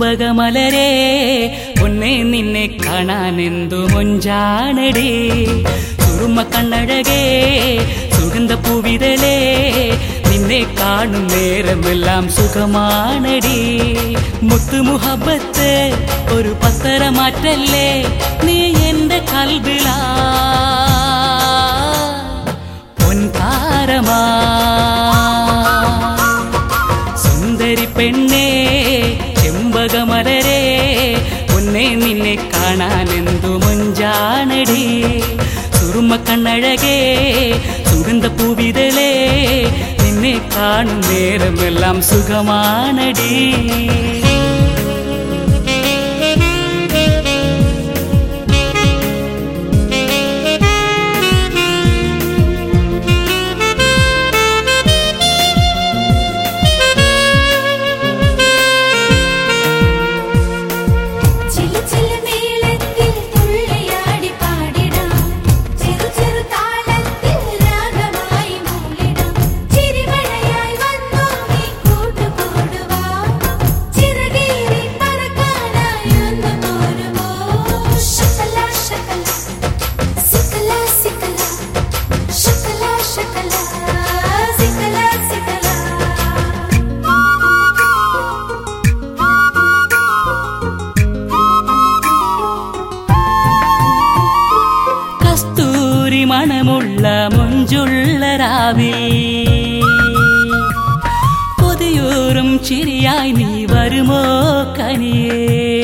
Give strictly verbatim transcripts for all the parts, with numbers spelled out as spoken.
ചെമ്പകമലരേ പൊന്നേ നിന്നെ കാണാനെന്തു മൊഞ്ചാണടി സുറുമ കണ്ണഴകേ സുഗന്ധ പൂവിതളേ നിന്നെ കാണും നേരമെല്ലാം സുഖമാണടി മുത്തു മുഹബത്ത് ഒരു പത്തര മാറ്റല്ലേ നീ എന്റെ കൽബിലാ പൊൻതാരമാ സുന്ദരി പെണ്ണേ ചെമ്പകമലരേ പൊന്നേ നിന്നെ കാണാനെന്തു മൊഞ്ചാണടി സുറുമ കണ്ണഴകേ സുഗന്ധ പൂവിതളേ നിന്നെ കാണും നേരമെല്ലാം സുഖമാണടി മണമുള്ള മൊഞ്ചുള്ള രാവിൽ കൊതിയൂറും ചിരിയായി നീ വരുമോ കനിയേ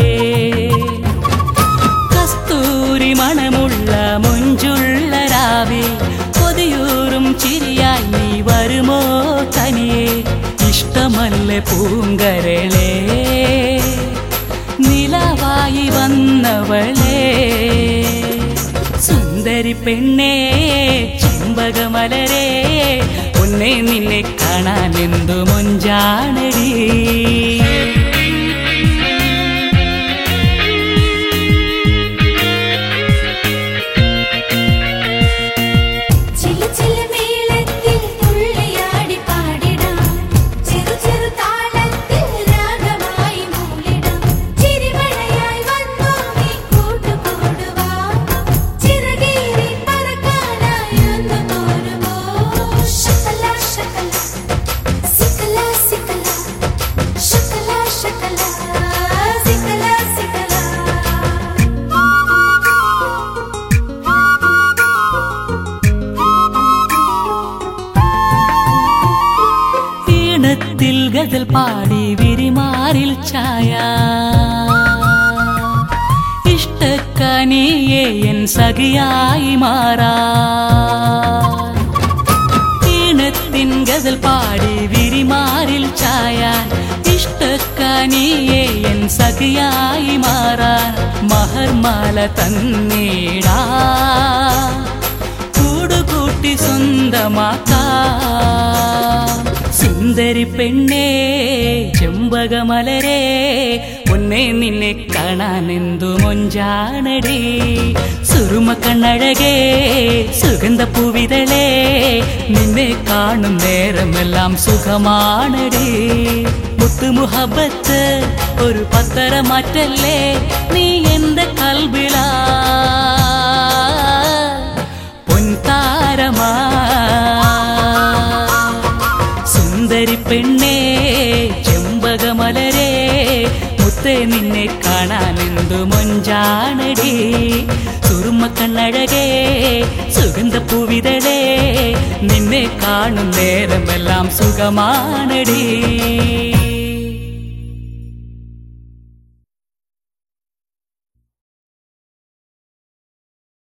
കസ്തൂരി മണമുള്ള മൊഞ്ചുള്ള രാവിൽ കൊതിയൂറും ചിരിയായി നീ വരുമോ കനിയേ ഇഷ്ടമല്ലേ പൂങ്കരളേ നിലവായി വന്നവളേ സുന്ദരി പെണ്ണേ ചെമ്പകമലരേ പൊന്നേ നിന്നെ കാണാനെന്തു മൊഞ്ചാണടി ഗസൽ പാടി വിരിമാറിൽ ഛായ ഇഷ്ടക്കനിയെ എൻ സഖിയായി മാറാ ഈണത്തിൻ ഗസൽ പാടി വിരിമാറിൽ ഛായ ഇഷ്ടക്കനിയെ എൻ സഖിയായി മാറാ മഹർമാല തന്നീടാ കൂടുകൂട്ടി സ്വന്തമാക്കാ സുന്ദരി പെണ്ണേ ചെമ്പകമലരേ പൊന്നേ നിന്നെ കാണാനെന്തു മൊഞ്ചാണടി സുറുമ കണ്ണഴകേ സുഗന്ധ പൂവിതളേ നിന്നെ കാണും നേരമെല്ലാം സുഖമാണടി മുത്തു മുഹബത്ത് ഒരു പത്തര മാറ്റല്ലേ നീ എന്റെ കൽബിലാ പൊൻതാരമാ സുന്ദരി പെണ്ണേ ചെമ്പകമലരേ മുത്തേ നിന്നെ കാണാനെന്തു മൊഞ്ചാണടി സുറുമ കണ്ണഴകേ സുഗന്ധ പൂവിതളേ നിന്നെ കാണും നേരമെല്ലാം സുഖമാണടി